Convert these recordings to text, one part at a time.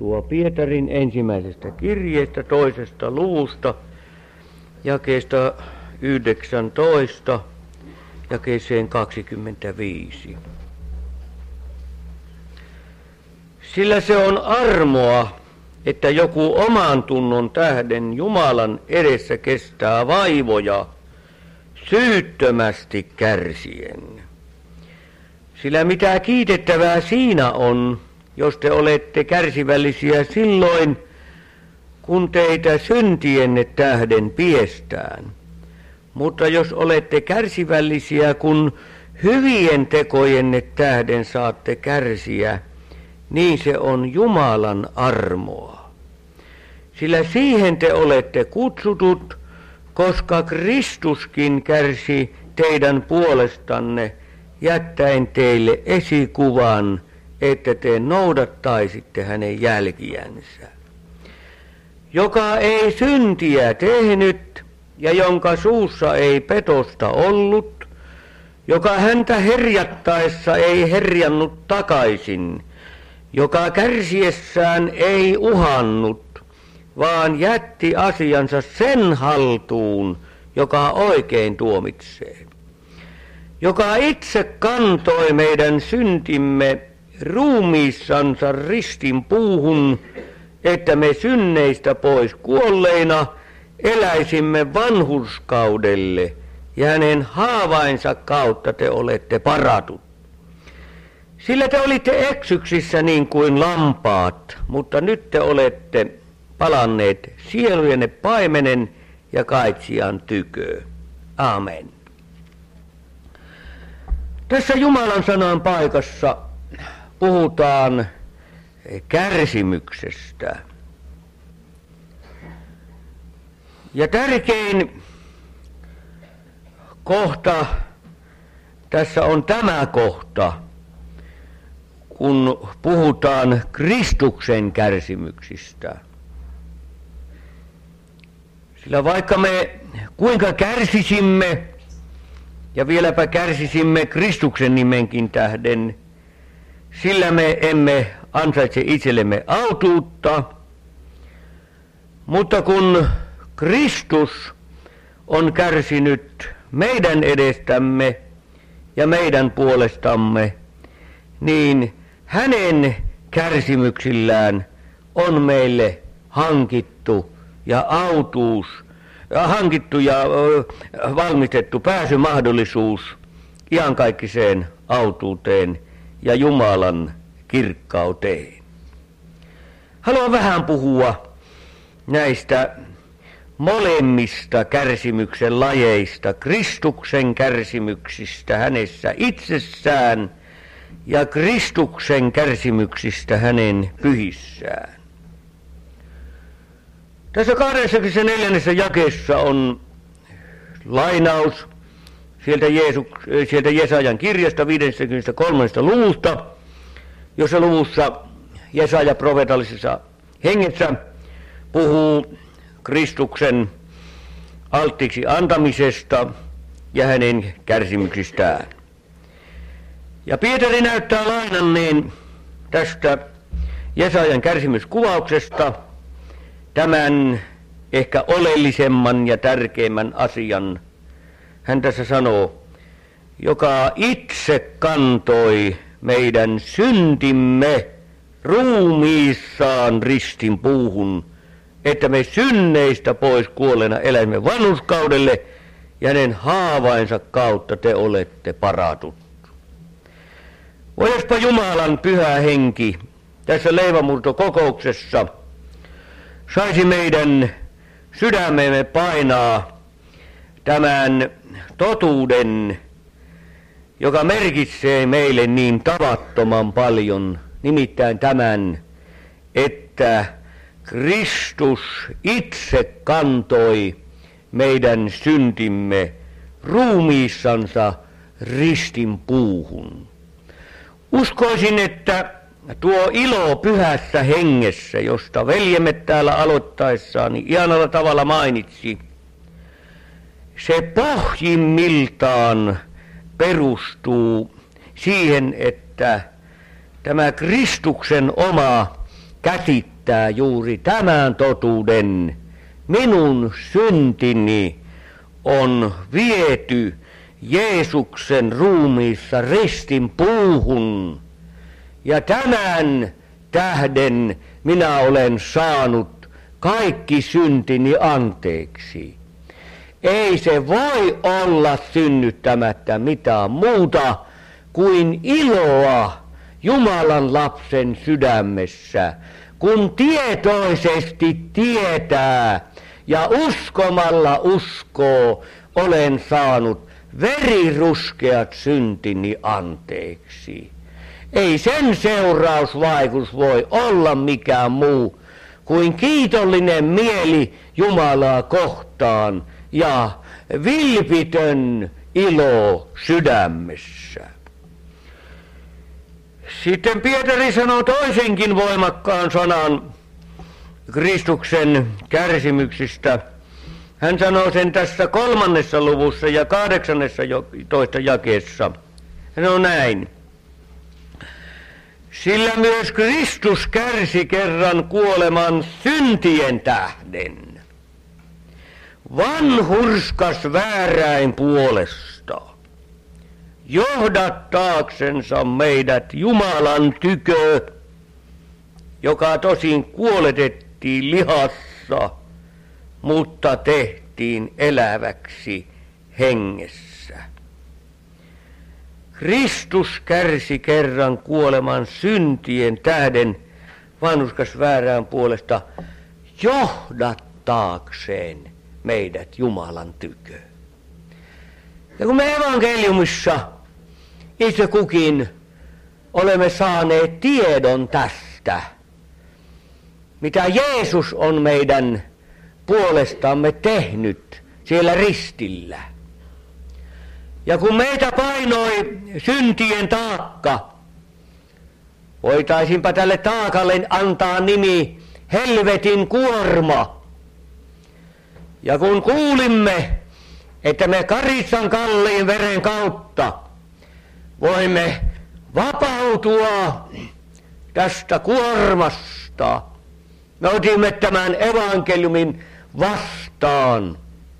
Pietarin ensimmäisestä kirjeestä toisesta luvusta, jakeesta 19, jakeeseen 25. Sillä se on armoa, että joku oman tunnon tähden Jumalan edessä kestää vaivoja syyttömästi kärsien. Sillä mitä kiitettävää siinä on, jos te olette kärsivällisiä silloin, kun teitä syntienne tähden piestään. Mutta jos olette kärsivällisiä, kun hyvien tekojenne tähden saatte kärsiä, niin se on Jumalan armoa. Sillä siihen te olette kutsutut, koska Kristuskin kärsi teidän puolestanne, jättäen teille esikuvan, että te noudattaisitte hänen jälkiänsä. Joka ei syntiä tehnyt ja jonka suussa ei petosta ollut, joka häntä herjattaessa ei herjannut takaisin, joka kärsiessään ei uhannut, vaan jätti asiansa sen haltuun, joka oikein tuomitsee. Joka itse kantoi meidän syntimme ruumiissansa ristin puuhun, että me synneistä pois kuolleina eläisimme vanhurskaudelle, ja hänen haavainsa kautta te olette paratut. Sillä te olitte eksyksissä niin kuin lampaat, mutta nyt te olette palanneet sielujenne paimenen ja kaitsijan tykö. Amen. Tässä Jumalan sanan paikassa puhutaan kärsimyksestä. Ja tärkein kohta tässä on tämä kohta, kun puhutaan Kristuksen kärsimyksistä. Sillä vaikka me kuinka kärsisimme, ja vieläpä kärsisimme Kristuksen nimenkin tähden, sillä me emme ansaitse itsellemme autuutta, mutta kun Kristus on kärsinyt meidän edestämme ja meidän puolestamme, niin hänen kärsimyksillään on meille hankittu ja valmistettu pääsymahdollisuus iankaikkiseen autuuteen ja Jumalan kirkkauteen. Haluan vähän puhua näistä molemmista kärsimyksen lajeista, Kristuksen kärsimyksistä hänessä itsessään ja Kristuksen kärsimyksistä hänen pyhissään. Tässä 24. jakeessa on lainaus sieltä Jesajan kirjasta 53. luvusta, jossa luvussa Jesaja profeetallisessa hengessä puhuu Kristuksen alttiiksi antamisesta ja hänen kärsimyksistään. Ja Pietari näyttää lainanneen tästä Jesajan kärsimyskuvauksesta tämän ehkä oleellisemman ja tärkeimmän asian. Hän tässä sanoo, joka itse kantoi meidän syntimme ruumiissaan ristin puuhun, että me synneistä pois kuolleena eläimme vanhurskaudelle, ja hänen haavainsa kautta te olette paratut. Voispa Jumalan pyhä henki tässä leivänmurtokokouksessa saisi meidän sydämemme painaa tämän totuuden, joka merkitsee meille niin tavattoman paljon, nimittäin tämän, että Kristus itse kantoi meidän syntimme ruumiissansa ristin puuhun. Uskoisin, että tuo ilo pyhässä hengessä, josta veljemme täällä aloittaessaan niin ihanalla tavalla mainitsi, se pohjimmiltaan perustuu siihen, että tämä Kristuksen oma käsittää juuri tämän totuuden. Minun syntini on viety Jeesuksen ruumiissa ristin puuhun. Ja tämän tähden minä olen saanut kaikki syntini anteeksi. Ei se voi olla synnyttämättä mitään muuta kuin iloa Jumalan lapsen sydämessä, kun tietoisesti tietää ja uskomalla uskoo, olen saanut veriruskeat syntini anteeksi. Ei sen seurausvaikutus voi olla mikään muu kuin kiitollinen mieli Jumalaa kohtaan ja vilpitön ilo sydämessä. Sitten Pietari sanoo toisenkin voimakkaan sanan Kristuksen kärsimyksistä. Hän sanoo sen tässä 3. luvussa ja 18 jakeessa. Hän on näin. Sillä myös Kristus kärsi kerran kuoleman syntien tähden, vanhurskas vääräin puolesta, johdattaaksensa meidät Jumalan tykö, joka tosin kuoletettiin lihassa, mutta tehtiin eläväksi hengessä. Kristus kärsi kerran kuoleman syntien tähden, vanhurskas väärään puolesta, johdattaakseen meidät Jumalan tykö. Ja kun me evankeliumissa itse kukin olemme saaneet tiedon tästä, mitä Jeesus on meidän puolestamme tehnyt siellä ristillä. Ja kun meitä painoi syntien taakka, voitaisinpa tälle taakalle antaa nimi helvetin kuorma. Ja kun kuulimme, että me Karitsan kalliin veren kautta voimme vapautua tästä kuormasta, me otimme tämän evankeliumin vastaan.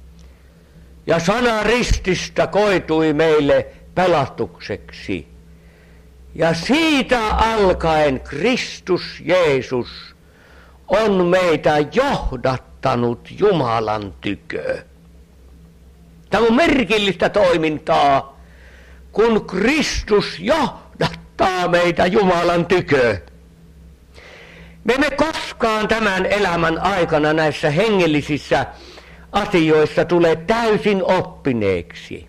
Ja sana rististä koitui meille pelastukseksi. Ja siitä alkaen Kristus Jeesus on meitä johdattanut Jumalan tykö. Tämä on merkillistä toimintaa, kun Kristus johdattaa meitä Jumalan tykö. Me emme koskaan tämän elämän aikana näissä hengellisissä asioissa tulee täysin oppineeksi.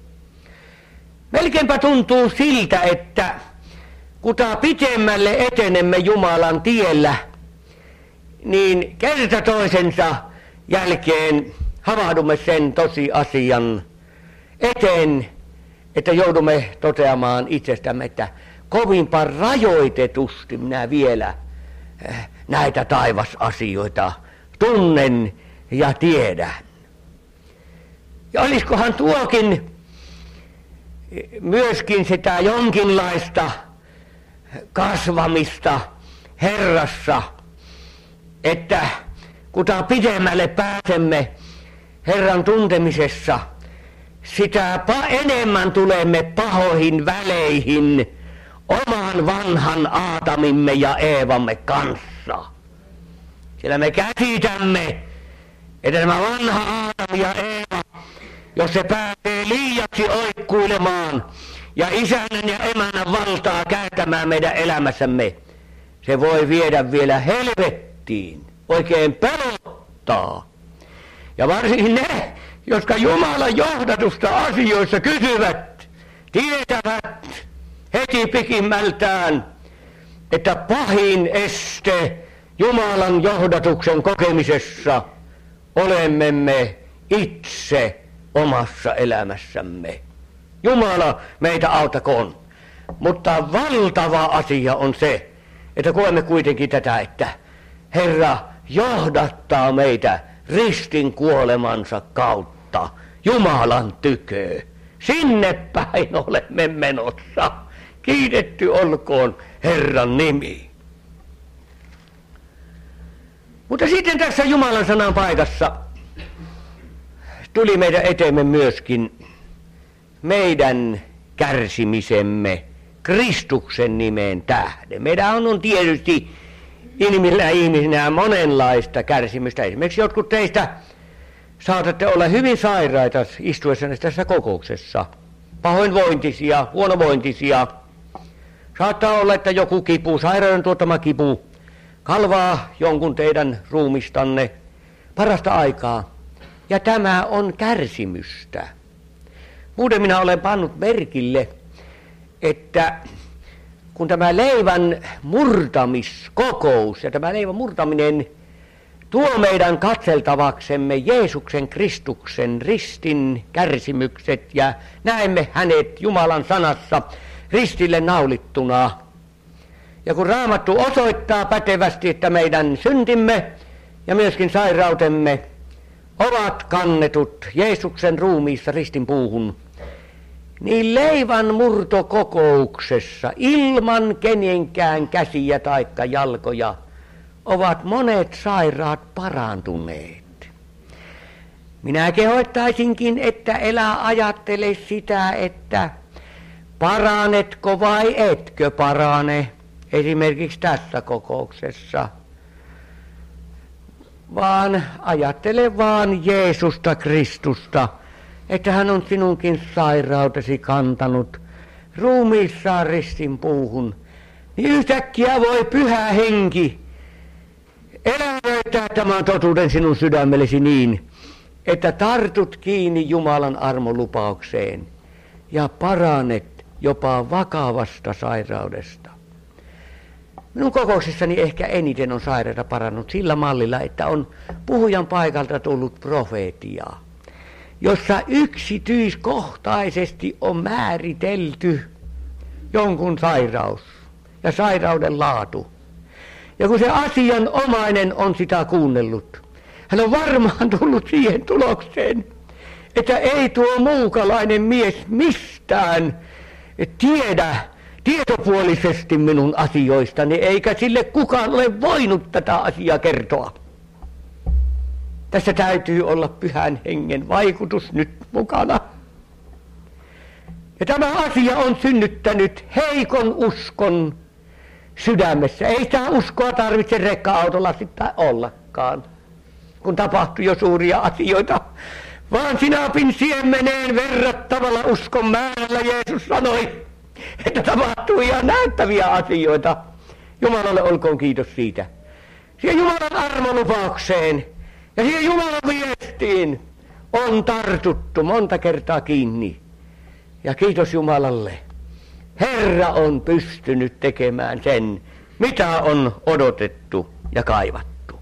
Melkeinpä tuntuu siltä, että kuta pitemmälle etenemme Jumalan tiellä, niin kerta toisensa jälkeen havahdumme sen tosiasian eteen, että joudumme toteamaan itsestämme, että kovinpa rajoitetusti minä vielä näitä taivasasioita tunnen ja tiedän. Ja olisikohan tuokin myöskin sitä jonkinlaista kasvamista Herrassa, että kuta pidemmälle pääsemme Herran tuntemisessa, sitä enemmän tulemme pahoihin väleihin oman vanhan Aatamimme ja Eevamme kanssa. Sillä me käsitämme, että tämä vanha Aatami ja Eeva, jos se pääsee liiaksi oikkuilemaan ja isännän ja emännän valtaa käyttämään meidän elämässämme, se voi viedä vielä helvettiin, oikein pelottaa. Ja varsinkin ne, jotka Jumalan johdatusta asioissa kysyvät, tietävät heti pikimmältään, että pahin este Jumalan johdatuksen kokemisessa olemme me itse omassa elämässämme. Jumala meitä auttakoon. Mutta valtava asia on se, että koemme kuitenkin tätä, että Herra johdattaa meitä ristin kuolemansa kautta Jumalan tykö. Sinne päin olemme menossa. Kiitetty olkoon Herran nimi. Mutta sitten tässä Jumalan sanan paikassa tuli meidän eteemme myöskin meidän kärsimisemme Kristuksen nimen tähden. Meidän on tietysti inhimillisinä ihmisinä monenlaista kärsimystä. Esimerkiksi jotkut teistä saatatte olla hyvin sairaita istuessanne tässä kokouksessa. Pahoinvointisia, huonovointisia. Saattaa olla, että joku kipu, sairauden tuottama kipu, kalvaa jonkun teidän ruumistanne parasta aikaa. Ja tämä on kärsimystä. Muuten minä olen pannut merkille, että kun tämä leivän murtamiskokous ja tämä leivän murtaminen tuo meidän katseltavaksemme Jeesuksen Kristuksen ristin kärsimykset ja näemme hänet Jumalan sanassa ristille naulittuna. Ja kun Raamattu osoittaa pätevästi, että meidän syntimme ja myöskin sairautemme ovat kannetut Jeesuksen ruumiissa ristin puuhun, niin leivän murtokokouksessa ilman kenenkään käsiä taikka jalkoja ovat monet sairaat parantuneet. Minä kehoittaisinkin, että elä ajattele sitä, että paranetko vai etkö parane esimerkiksi tässä kokouksessa, vaan ajattele vaan Jeesusta Kristusta, että hän on sinunkin sairautesi kantanut ruumiissaan ristin puuhun, niin yhtäkkiä voi Pyhä Henki elävöittää tämän totuuden sinun sydämellesi niin, että tartut kiinni Jumalan armolupaukseen ja paranet jopa vakavasta sairaudesta. Minun kokouksessani ehkä eniten on sairaita parannut sillä mallilla, että on puhujan paikalta tullut profeetiaa, jossa yksityiskohtaisesti on määritelty jonkun sairaus ja sairauden laatu. Ja kun se asianomainen on sitä kuunnellut, hän on varmaan tullut siihen tulokseen, että ei tuo muukalainen mies mistään tiedä tietopuolisesti minun asioistani, eikä sille kukaan ole voinut tätä asiaa kertoa. Tässä täytyy olla Pyhän Hengen vaikutus nyt mukana. Ja tämä asia on synnyttänyt heikon uskon sydämessä. Ei sitä uskoa tarvitse rekka-autolla sitten ollakaan, kun tapahtuu jo suuria asioita. Vaan sinapin siemeneen verrattavalla uskon määrällä Jeesus sanoi, että tapahtuu ihan näyttäviä asioita. Jumalalle olkoon kiitos siitä. Siihen Jumalan armolupaukseen ja siihen Jumalan viestiin on tartuttu monta kertaa kiinni. Ja kiitos Jumalalle. Herra on pystynyt tekemään sen, mitä on odotettu ja kaivattu.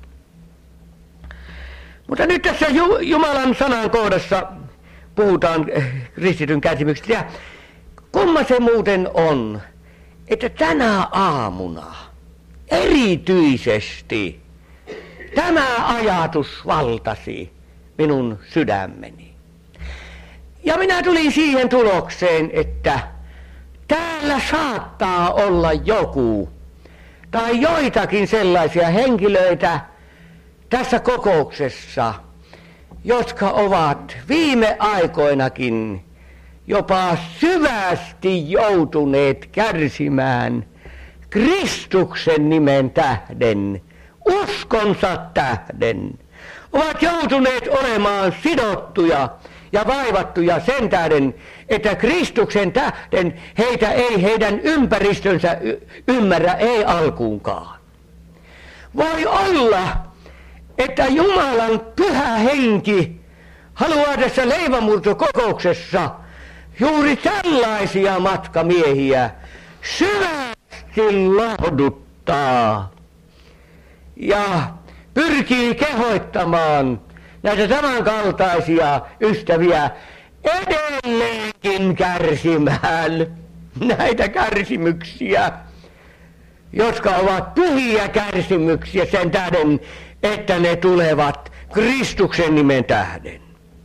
Mutta nyt tässä Jumalan sanan kohdassa puhutaan kristityn kärsimyksestä. Ja kumma se muuten on, että tänä aamuna erityisesti tämä ajatus valtasi minun sydämeni. Ja minä tulin siihen tulokseen, että täällä saattaa olla joku tai joitakin sellaisia henkilöitä tässä kokouksessa, jotka ovat viime aikoinakin jopa syvästi joutuneet kärsimään Kristuksen nimen tähden, uskonsa tähden, ovat joutuneet olemaan sidottuja ja vaivattuja sen tähden, että Kristuksen tähden heitä ei heidän ympäristönsä ymmärrä, ei alkuunkaan. Voi olla, että Jumalan Pyhä Henki haluaa tässä leivänmurtokokouksessa juuri tällaisia matkamiehiä syvästi lohduttaa ja pyrkii kehoittamaan näitä tämänkaltaisia ystäviä edelleenkin kärsimään näitä kärsimyksiä, jotka ovat pyhiä kärsimyksiä sen tähden, että ne tulevat Kristuksen nimen tähden.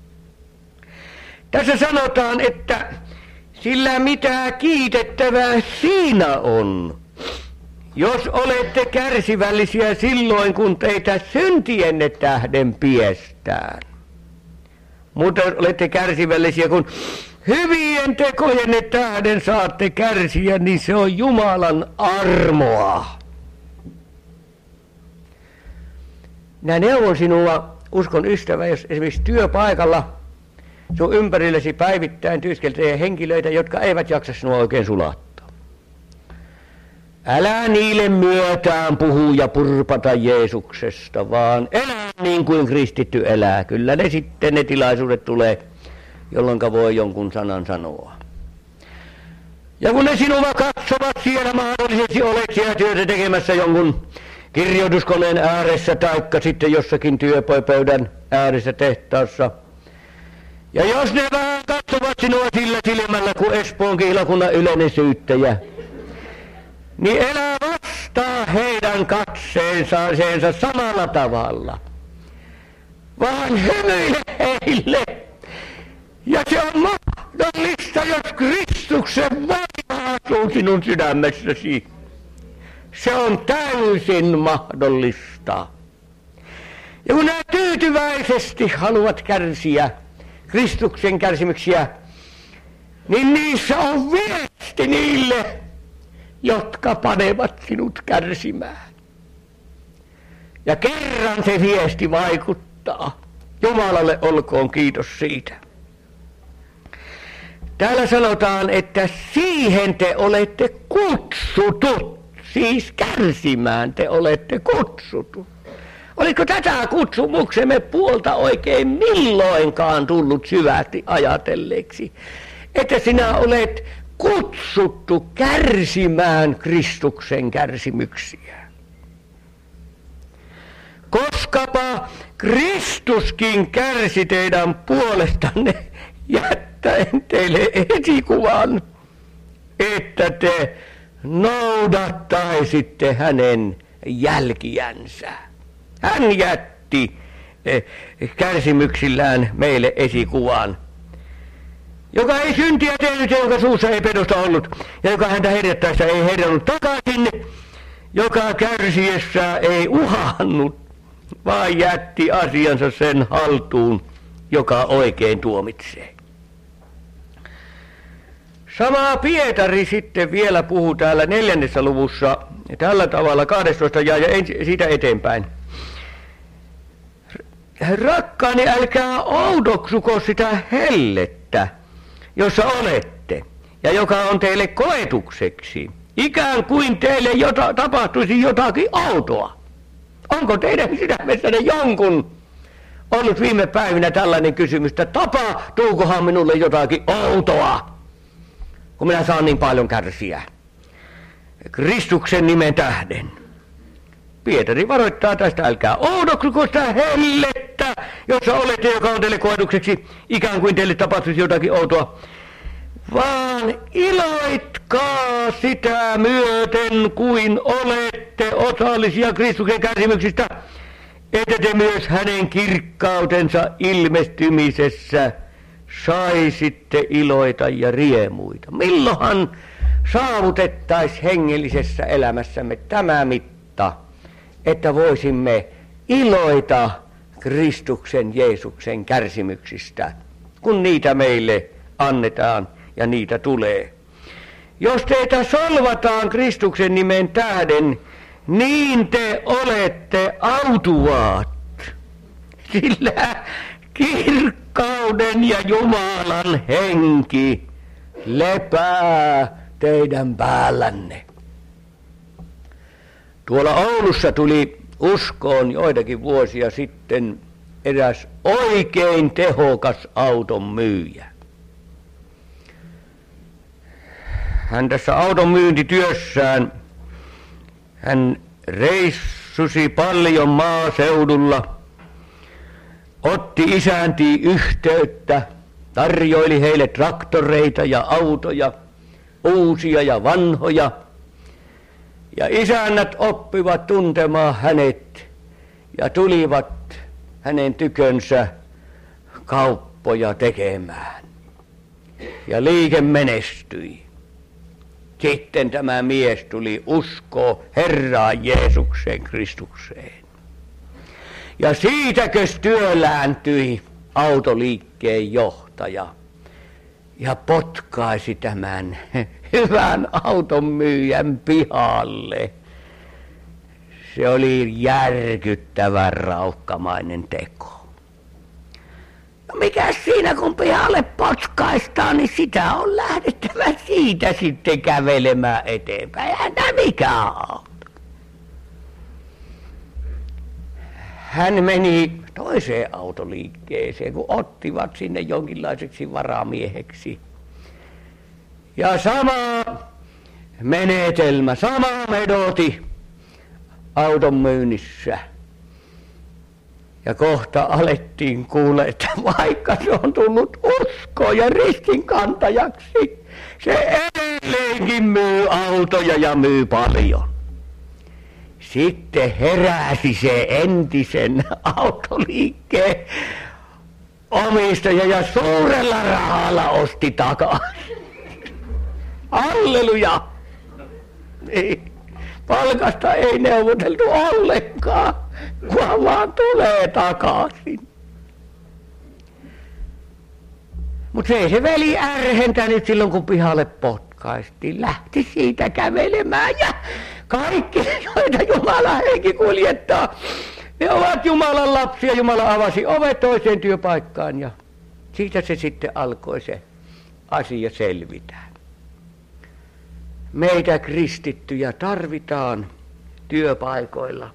Tässä sanotaan, että sillä mitä kiitettävää siinä on, jos olette kärsivällisiä silloin, kun teitä syntienne tähden piestään. Mutta olette kärsivällisiä, kun hyvien tekojenne tähden saatte kärsiä, niin se on Jumalan armoa. Minä neuvon sinua, uskon ystävä, jos esimerkiksi työpaikalla sun ympärillesi päivittäin työskentelee henkilöitä, jotka eivät jaksa sinua oikein sulattaa. Älä niille myötään puhu ja purpata Jeesuksesta, vaan elä niin kuin kristitty elää. Kyllä ne sitten ne tilaisuudet tulee, jolloin voi jonkun sanan sanoa. Ja kun ne sinua katsovat siellä mahdollisesti olet siellä työtä tekemässä jonkun kirjoituskoneen ääressä taikka sitten jossakin työpöydän ääressä tehtaassa. Ja jos ne vähän katsovat sinua sillä silmällä kuin Espoon kihlakunnan yleinen syyttäjä, niin elää vastaa heidän katseensa samalla tavalla. Vaan hymyile heille. Ja se on mahdollista, jos Kristuksen voima asuu sinun sydämessäsi. Se on täysin mahdollista. Ja kun nämä tyytyväisesti haluat kärsiä Kristuksen kärsimyksiä, niin niissä on viesti niille, jotka panevat sinut kärsimään. Ja kerran se viesti vaikuttaa. Jumalalle olkoon kiitos siitä. Täällä sanotaan, että siihen te olette kutsutut. Siis kärsimään te olette kutsutut. Oliko tätä kutsumuksemme puolta oikein milloinkaan tullut syvästi ajatelleeksi, että sinä olet kutsuttu kärsimään Kristuksen kärsimyksiä? Koskapa Kristuskin kärsi teidän puolestanne jättäen teille esikuvan, että te noudattaisitte hänen jälkiänsä. Hän jätti kärsimyksillään meille esikuvan, joka ei syntiä tehnyt ja joka suussa ei pedosta ollut, ja joka häntä herjattaessa ei herjannut takaisin, joka kärsiessä ei uhannut, vaan jätti asiansa sen haltuun, joka oikein tuomitsee. Sama Pietari sitten vielä puhuu täällä 4. luvussa tällä tavalla 12 ja siitä eteenpäin. Rakkaani, älkää oudoksuko sitä hellettä, jossa olette, ja joka on teille koetukseksi, ikään kuin teille tapahtuisi jotakin outoa. Onko teidän sydämessänne jonkun ollut viime päivinä tällainen kysymys, että tapahtuukohan minulle jotakin outoa, kun minä saan niin paljon kärsiä Kristuksen nimen tähden? Pietari varoittaa tästä, älkää oudoksuko sitä hellettä, jossa olette, joka on teille koetukseksi, ikään kuin teille tapahtuisi jotakin outoa, vaan iloitkaa sitä myöten, kuin olette osallisia Kristuksen kärsimyksistä, että te myös hänen kirkkautensa ilmestymisessä saisitte iloita ja riemuita. Milloinhan saavutettaisiin hengellisessä elämässämme tämä mitta, että voisimme iloita Kristuksen Jeesuksen kärsimyksistä, kun niitä meille annetaan ja niitä tulee. Jos teitä solvataan Kristuksen nimen tähden, niin te olette autuaat, sillä kirkkauden ja Jumalan henki lepää teidän päällänne. Tuolla Oulussa tuli uskoon joitakin vuosia sitten eräs oikein tehokas auton myyjä. Hän tässä auton myyntityössään, hän reissusi paljon maaseudulla, otti isäntiin yhteyttä, tarjoili heille traktoreita ja autoja, uusia ja vanhoja. Ja isännät oppivat tuntemaan hänet ja tulivat hänen tykönsä kauppoja tekemään. Ja liike menestyi. Sitten tämä mies tuli uskoa Herraan Jeesukseen Kristukseen. Ja siitäkös työlääntyi autoliikkeen johtaja ja potkaisi tämän hyvän auton myyjän pihalle. Se oli järkyttävän raukkamainen teko. No mikä siinä, kun pihalle potkaistaan, niin sitä on lähdettävä siitä sitten kävelemään eteenpäin. Eihän tämä mikään auto. Hän meni toiseen autoliikkeeseen, kun ottivat sinne jonkinlaiseksi varamieheksi. Ja sama menetelmä, sama metodi auton myynnissä. Ja kohta alettiin kuulla, että vaikka se on tullut uskoon ja ristinkantajaksi, se edelleenkin myy autoja ja myy paljon. Sitten heräsi se entisen autoliikkeen omistaja ja suurella rahalla osti takaisin. Halleluja! Niin. Palkasta ei neuvoteltu ollenkaan, kun vaan tulee takaisin. Mutta se ei se veli ärhentänyt silloin, kun pihalle potkaistiin. Lähti siitä kävelemään ja kaikki, joita Jumalan henki kuljettaa, ne ovat Jumalan lapsia. Jumala avasi ovet toiseen työpaikkaan ja siitä se sitten alkoi se asia selvitä. Meitä kristittyjä tarvitaan työpaikoilla.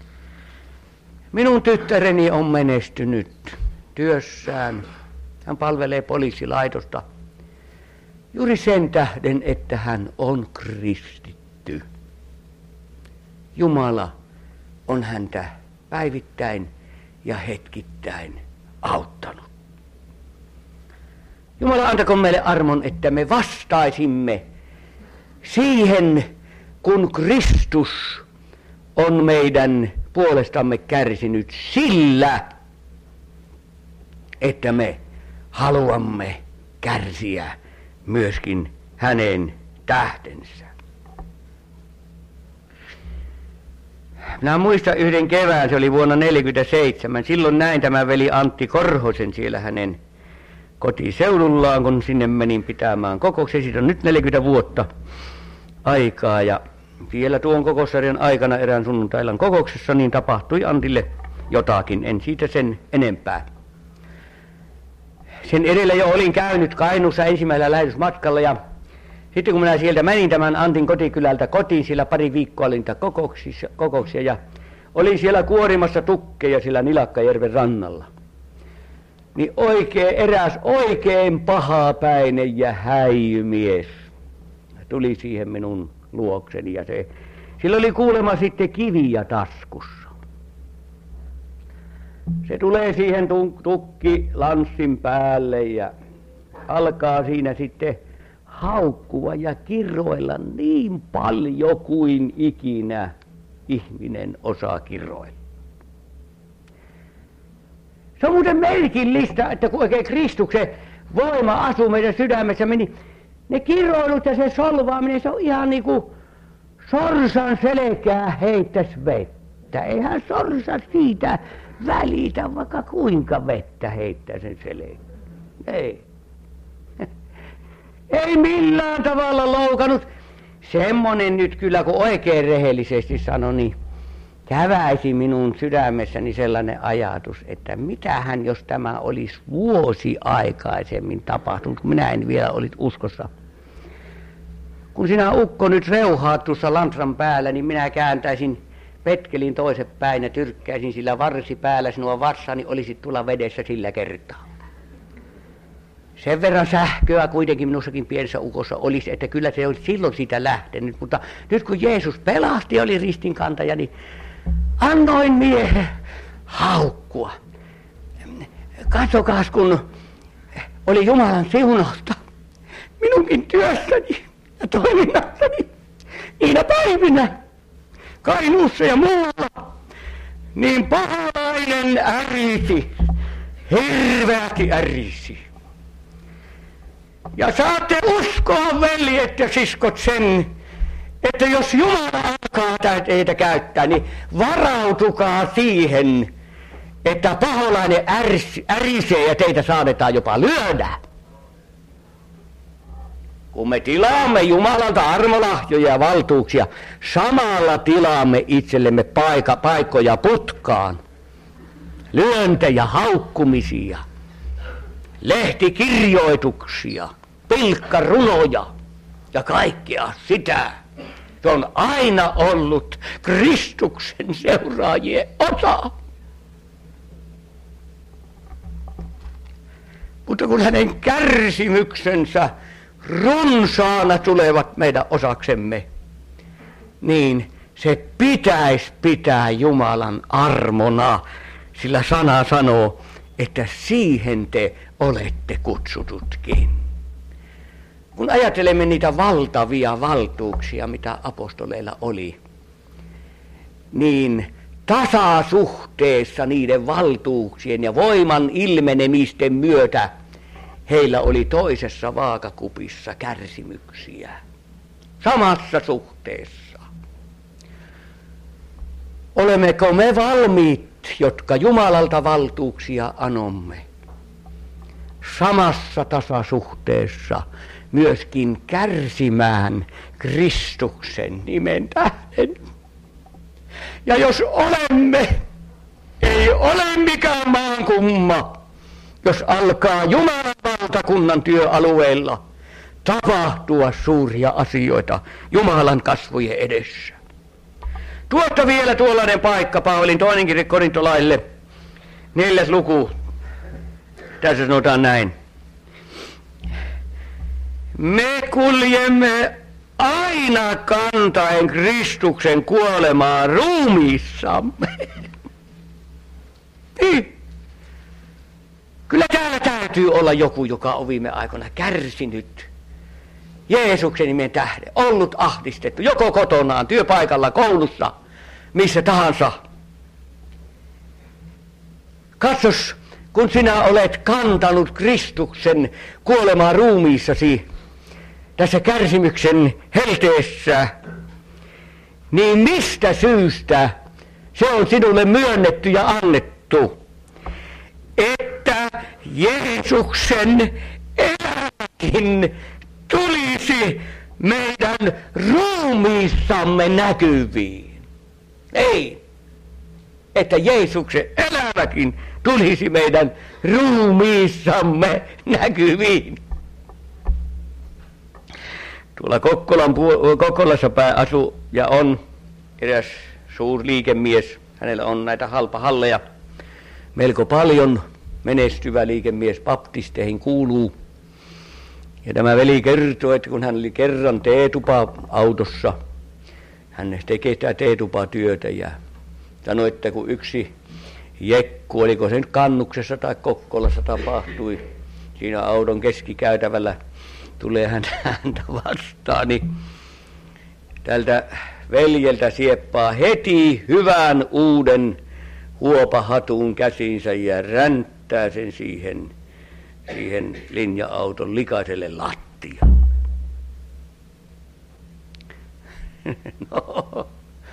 Minun tyttäreni on menestynyt työssään. Hän palvelee poliisilaitosta juuri sen tähden, että hän on kristitty. Jumala on häntä päivittäin ja hetkittäin auttanut. Jumala antakoon meille armon, että me vastaisimme siihen, kun Kristus on meidän puolestamme kärsinyt sillä, että me haluamme kärsiä myöskin hänen tähtensä. Minä muistan yhden kevään, se oli vuonna 1947. Silloin näin tämän veli Antti Korhosen siellä hänen kotiseudullaan, kun sinne menin pitämään kokouksia. Siitä on nyt 40 vuotta aikaa ja vielä tuon kokoussarjan aikana erään sunnuntailan kokouksessa niin tapahtui Antille jotakin, en siitä sen enempää. Sen edellä jo olin käynyt Kainuussa ensimmäisellä lähetysmatkalla ja sitten kun minä sieltä menin tämän Antin kotikylältä kotiin, siellä pari viikkoa olin kokouksia ja olin siellä kuorimassa tukkeja sillä Nilakkajärven rannalla. Niin eräs oikein pahapäinen ja häijymies tuli siihen minun luokseni ja sillä oli kuulemma sitten kiviä taskussa. Se tulee siihen tukkilanssin päälle ja alkaa siinä sitten haukkua ja kiroilla niin paljon kuin ikinä ihminen osaa kiroilla. Se on muuten merkillistä, että kun oikein Kristuksen voima asuu meidän sydämessä, niin ne kiroilut ja se solvaaminen, se on ihan niin kuin sorsan selkää heittäisi vettä. Eihän sorsa siitä välitä, vaikka kuinka vettä heittää sen selkään. Ei. Ei millään tavalla loukannut. Semmonen nyt kyllä, kun oikein rehellisesti sanoi, niin käväisi minun sydämessäni sellainen ajatus, että mitähän jos tämä olisi vuosi aikaisemmin tapahtunut, kun minä en vielä olisi uskossa. Kun sinä ukko nyt reuhaat tuossa lantran päällä, niin minä kääntäisin petkelin toisinpäin ja tyrkkäisin sillä varsi päällä sinua vassani, olisit tulla vedessä sillä kertaa. Sen verran sähköä kuitenkin minussakin pienessä ukossa olisi, että kyllä se olisi silloin siitä lähtenyt. Mutta nyt kun Jeesus pelasti ja oli ristinkantaja, niin annoin miehen haukkua. Katsokaas, kun oli Jumalan siunausta minunkin työssäni ja toiminnassani niinä päivinä Kainuussa ja muualla, niin paholainen ärisi, hirveästi ärisi. Ja saatte uskoa, veljet ja siskot, sen, että jos Jumala alkaa teitä käyttää, niin varautukaa siihen, että paholainen ärisee ja teitä saadetaan jopa lyödä. Kun me tilaamme Jumalalta armolahjoja ja valtuuksia, samalla tilaamme itsellemme paikkoja putkaan, lyöntejä, haukkumisia, lehtikirjoituksia, pilkkarunoja ja kaikkea sitä. Se on aina ollut Kristuksen seuraajien osa. Mutta kun hänen kärsimyksensä runsaana tulevat meidän osaksemme, niin se pitäisi pitää Jumalan armona, sillä sana sanoo, että siihen te olette kutsututkin. Kun ajattelemme niitä valtavia valtuuksia, mitä apostoleilla oli, niin tasasuhteessa niiden valtuuksien ja voiman ilmenemisten myötä heillä oli toisessa vaakakupissa kärsimyksiä. Samassa suhteessa. Olemmeko me valmiit, jotka Jumalalta valtuuksia anomme, samassa tasasuhteessa myöskin kärsimään Kristuksen nimen tähden? Ja jos olemme, ei ole mikään maankumma, jos alkaa Jumalan valtakunnan työalueella tapahtua suuria asioita Jumalan kasvojen edessä. Tuosta vielä tuollainen paikka, Paavalin toinen kirje korintolaisille, 4. luku. Tässä sanotaan näin. Me kuljemme aina kantaen Kristuksen kuolemaa ruumiissamme. Niin. Kyllä täällä täytyy olla joku, joka on viime aikoina kärsinyt Jeesuksen nimen tähden, ollut ahdistettu, joko kotonaan, työpaikalla, koulussa, missä tahansa. Katsos, kun sinä olet kantanut Kristuksen kuolemaa ruumiissasi tässä kärsimyksen helteessä, niin mistä syystä se on sinulle myönnetty ja annettu, että Jeesuksen elämäkin tulisi meidän ruumiissamme näkyviin. Ei, että Jeesuksen elämäkin tulisi meidän ruumiissamme näkyviin. Tuolla Kokkolassa päin asuu ja on eräs suurliikemies. Hänellä on näitä halpahalleja melko paljon. Menestyvä liikemies, baptisteihin kuuluu. Ja tämä veli kertoo, että kun hän oli kerran teetupa-autossa, hän tekee sitä teetupatyötä ja sanoi, että kun yksi jekku, oliko se nyt Kannuksessa tai Kokkolassa tapahtui, siinä auton keskikäytävällä tulee häntä vastaan, niin tältä veljeltä sieppaa heti hyvän uuden huopahatun käsinsä ja ränttää sen siihen linja-auton likaiselle lattialle. No,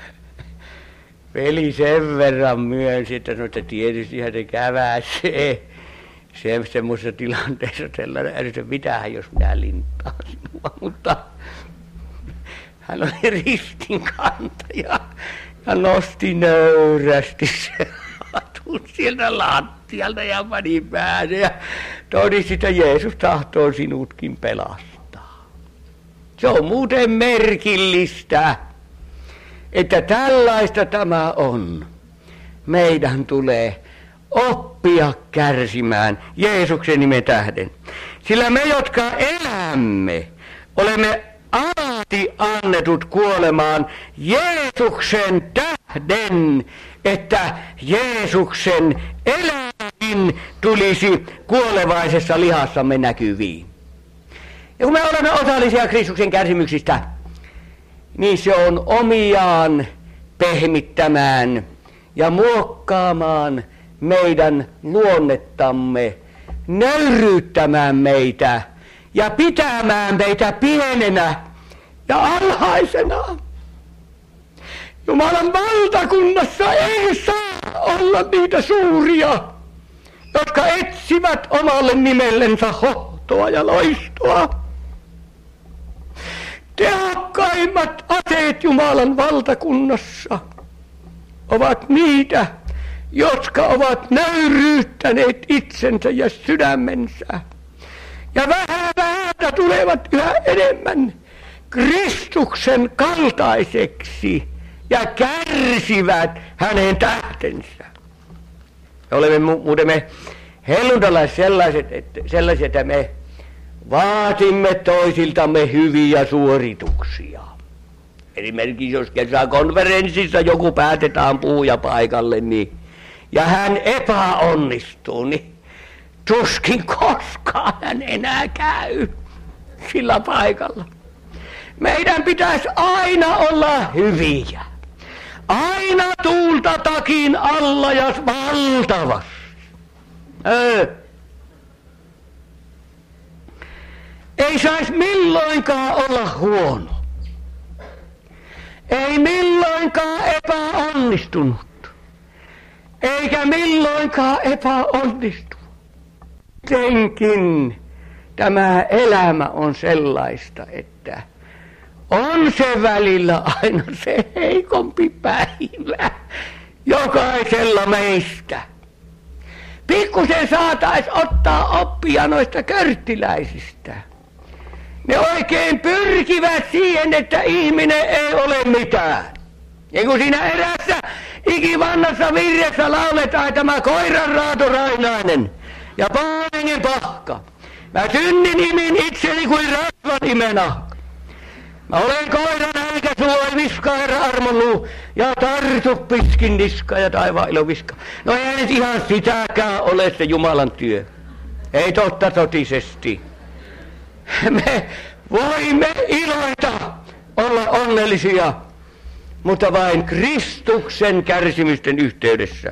veli sen verran myönsi, että sanoi, että tietystihän se käväsee semmoisessa tilanteessa sellainen älytö, mitähän jos minä lintaan sinua, mutta hän oli ristinkantaja ja nosti nöyrästi se hatun sieltä lattialta ja pani päälle ja todisti, että Jeesus tahtoo sinutkin pelastaa. Se on muuten merkillistä, että tällaista tämä on. Meidän tulee oppia kärsimään Jeesuksen nimen tähden. Sillä me, jotka elämme, olemme alati annetut kuolemaan Jeesuksen tähden, että Jeesuksen elämä tulisi kuolevaisessa lihassamme näkyviin. Ja kun me olemme osallisia Kristuksen kärsimyksistä, niin se on omiaan pehmittämään ja muokkaamaan meidän luonnettamme, nöyryyttämään meitä ja pitämään meitä pienenä ja alhaisena. Jumalan valtakunnassa ei saa olla niitä suuria, jotka etsivät omalle nimellensä hohtoa ja loistoa. Tehokkaimmat aseet Jumalan valtakunnassa ovat niitä, jotka ovat nöyryyttäneet itsensä ja sydämensä. Ja vähältä tulevat yhä enemmän Kristuksen kaltaiseksi ja kärsivät hänen tähtensä. Me olemme muuten me helluntalaiset sellaiset, että me vaatimme toisiltamme hyviä suorituksia. Esimerkiksi jos kesäkonferenssissa joku päätetään puhuja paikalle, niin, ja hän epäonnistuu, niin tuskin koskaan hän enää käy sillä paikalla. Meidän pitäisi aina olla hyviä. Aina tuulta takin alla ja valtavasti. Ei saisi milloinkaan olla huono. Ei milloinkaan epäonnistunut. Eikä milloinkaan epäonnistunut. Senkin tämä elämä on sellaista, että on se välillä aina se heikompi päivä jokaisella meistä. Pikkusen saatais ottaa oppia noista körttiläisistä. Ne oikein pyrkivät siihen, että ihminen ei ole mitään. Ja kun siinä erässä ikivannassa virressä lauletaan tämä koiranraato Rainainen ja Paaningen Pahka. Mä synnin imin itseni kuin rasvan imenahka. Mä olen koiran älkä suoi viskaa herra armonluu ja tartu piskin niska ja taivaan ilo viska. No ei nyt ihan sitäkään ole se Jumalan työ. Ei totta totisesti. Me voimme iloita, olla onnellisia, mutta vain Kristuksen kärsimysten yhteydessä.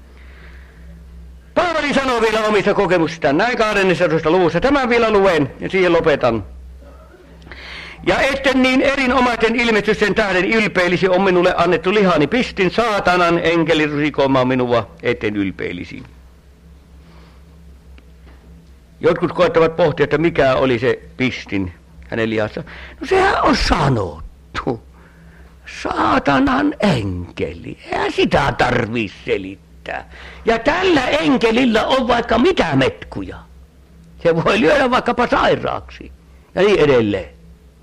Paavali sanoo vielä omista kokemuksistaan näin 12. luvussa. Tämän vielä luen ja siihen lopetan. Ja etten niin erinomaisen ilmestysten tähden ylpeilisi on minulle annettu lihani, pistin saatanan enkeli rusikoimaan minua, etten ylpeilisi. Jotkut koettavat pohtia, että mikä oli se pistin hänen lihassa. No sehän on sanottu. Saatanan enkeli. Eihän sitä tarvitse selittää. Ja tällä enkelillä on vaikka mitä metkuja. Se voi lyödä vaikkapa sairaaksi. Ja niin edelleen.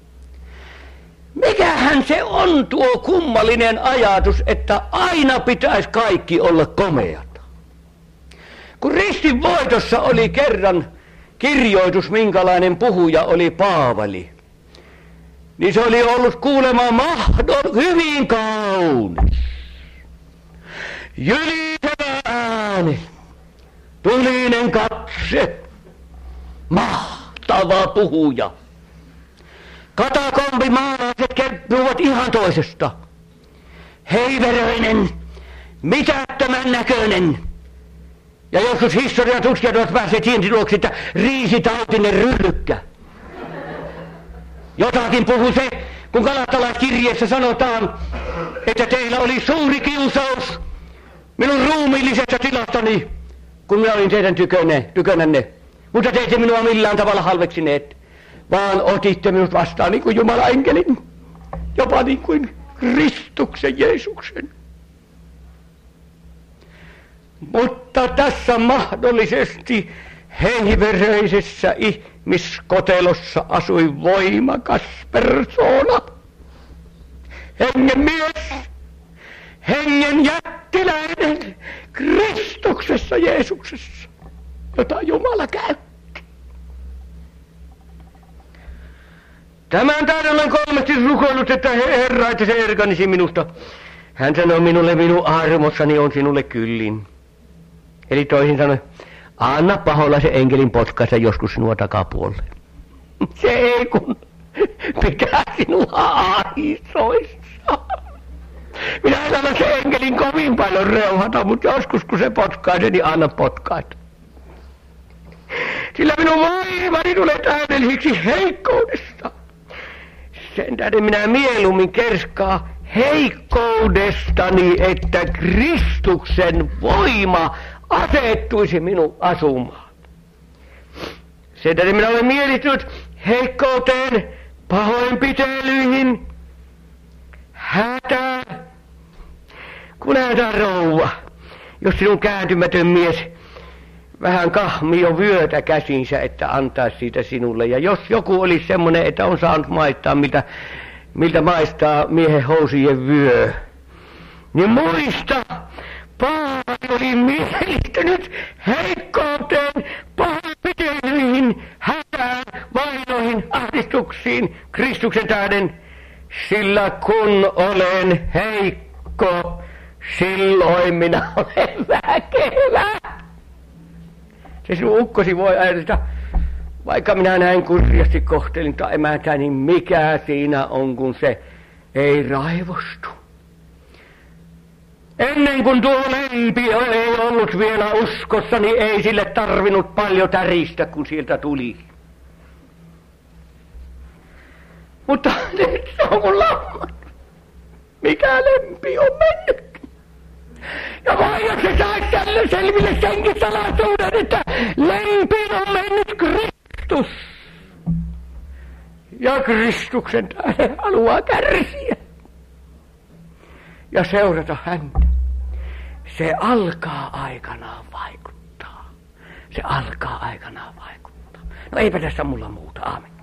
Mikähän se on tuo kummallinen ajatus, että aina pitäisi kaikki olla komeata. Kun ristin voitossa oli kerran kirjoitus, minkälainen puhuja oli Paavali, niin se oli ollut kuulemaan hyvin kaunis. Jylisevä ääni, tulinen katse, mahtava puhuja. Katakombimaalaiset kertovat ihan toisesta. Heiveröinen, mitättömän näköinen. Ja joskus historiatutkijat ovat päässeet siihen tuloksi, että riisitautinen ryllykkä. Jotakin puhuu se, kun Galattalaiskirjeessä sanotaan, että teillä oli suuri kiusaus minun ruumiillisesta tilastani, kun minä olin teidän tykönänne. Mutta te ette minua millään tavalla halveksineet, vaan otitte minut vastaan niin kuin Jumalan enkelin, jopa niin kuin Kristuksen Jeesuksen. Mutta tässä mahdollisesti heiveröisessä ihmiskotelossa asui voimakas persoona. Hengen mies, hengen jättiläinen Kristuksessa Jeesuksessa, jota Jumala käytti. Tämän tähden olen 3 rukoillut, että Herra, että se erkanisi minusta. Hän sanoi minulle, minun armossani on sinulle kyllin. Eli toisin sanoen, anna paholaisen enkelin potkaista joskus sinua takapuolelle. Se ei kun pitää sinua aisoissa. Minä en anna se enkelin kovin paljon reuhata, mutta joskus kun se potkaisee, niin anna potkaista. sillä minun voimani tulee täydelliseksi heikkoudesta. Sen tähden minä mieluummin kerskaa heikkoudestani, että Kristuksen voima asettuisi minun asumaan. Sen tähden minä olen mietittynyt heikkouteen, pahoinpitelyihin, hätään. Kun näytän rouva, jos sinun kääntymätön mies vähän kahmii jo vyötä käsinsä, että antaa siitä sinulle. Ja jos joku olisi semmoinen, että on saanut maistaa, miltä maistaa miehen housien vyö, niin muista, Paavali oli mielittynyt heikkouteen, pahoinpitelyihin, hätään, vainoihin, ahdistuksiin, Kristuksen tähden, sillä kun olen heikko, silloin minä olen väkevä. Se sinun ukkosi voi ajatella, vaikka minä näin kurjasti kohtelin tai emäntä, niin mikä siinä on, kun se ei raivostu. Ennen kuin tuo lempi ei ollut vielä uskossa, niin ei sille tarvinnut paljon täristä, kun sieltä tuli. Mutta nyt se on mun lammat. Mikä lempi on mennyt? Ja vai jos se saisi tälle selville senkin salaisuuden, että lempiin on mennyt Kristus. Ja Kristuksen tähden haluaa kärsiä. Ja seurata häntä. Se alkaa aikanaan vaikuttaa. Se alkaa aikanaan vaikuttaa. No eipä tässä mulla muuta. Aamen.